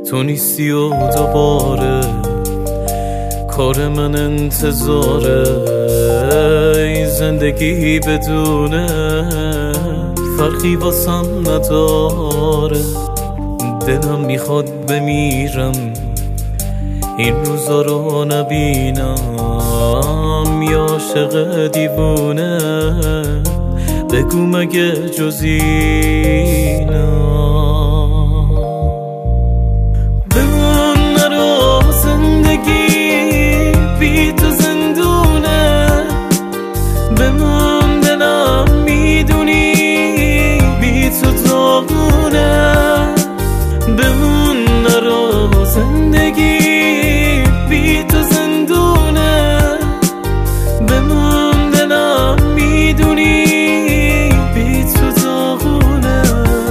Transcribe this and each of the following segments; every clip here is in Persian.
تو نیستی و دوباره کار من انتظاره. این زندگی بدونه فرقی واسم نداره. دلم میخواد بمیرم این روزا رو نبینم. یا عاشق دیوونه بگو مگه جز اینم. بمون نرو زندگی بی تو زندونه. بمون دلم میدونی بی تو داغونه. بمون نرو زندگی بی تو زندونه. بمون دلم میدونی بی تو داغونه.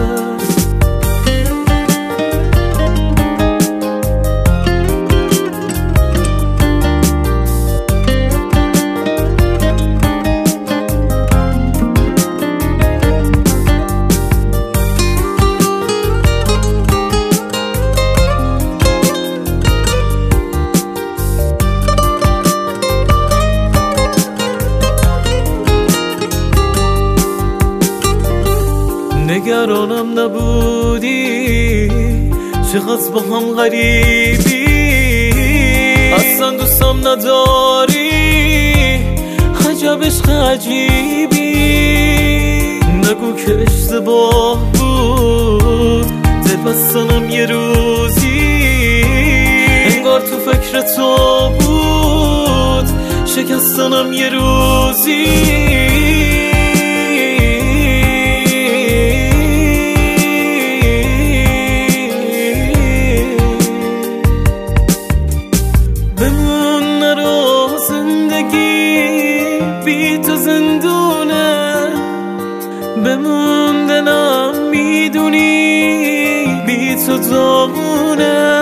نگرانم نبودی چقدر با هم غریبی. اصلا دوستم نداری عجب عشق عجیبی. نگو که اشتباه بود دل بستنم یه روزی. انگار تو فکر تو بود شکستنم یه روزی. بمون نرو زندگی بی تو زندونه. بمون دلم میدونی بی تو داغونه.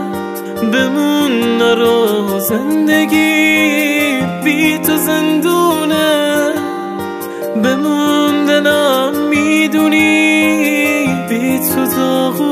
بمون نرو زندگی بی تو زندونه. بمون دلم میدونی بی تو داغونه.